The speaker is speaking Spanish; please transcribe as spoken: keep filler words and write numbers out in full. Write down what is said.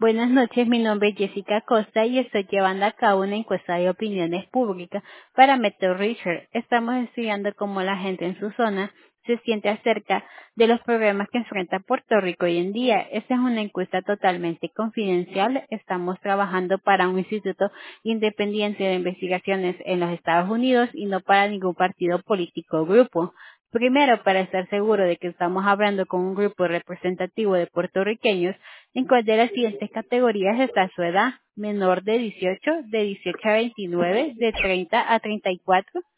Buenas noches, mi nombre es Jessica Costa y estoy llevando a cabo una encuesta de opiniones públicas para Meteo Research. Estamos estudiando cómo la gente en su zona se siente acerca de los problemas que enfrenta Puerto Rico hoy en día. Esta es una encuesta totalmente confidencial. Estamos trabajando para un instituto independiente de investigaciones en los Estados Unidos y no para ningún partido político o grupo. Primero, para estar seguro de que estamos hablando con un grupo representativo de puertorriqueños, ¿en cuál de las siguientes categorías está su edad? Menor de dieciocho, de dieciocho a veintinueve, de treinta a treinta y cuatro.